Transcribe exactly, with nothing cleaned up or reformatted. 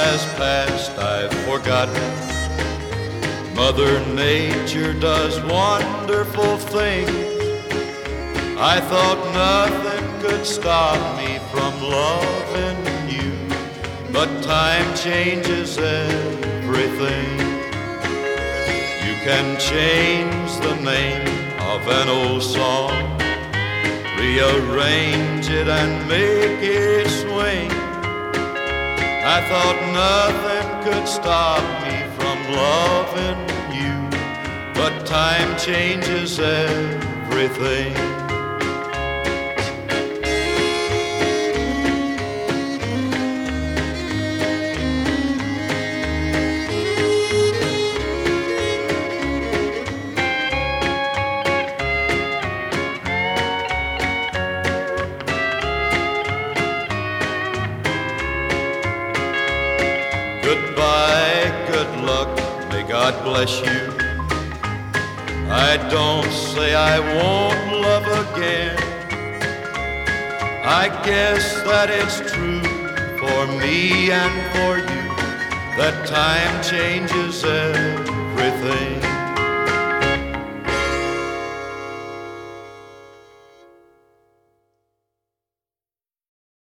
has passed, I've forgotten. Mother Nature does wonderful things. I thought nothing could stop me from loving you, but time changes everything. You can change the name of an old song, rearrange it and make it swing. I thought nothing could stop me from loving you, but time changes everything. Goodbye, good luck, may God bless you. I don't say I won't love again. I guess that it's true for me and for you, that time changes everything.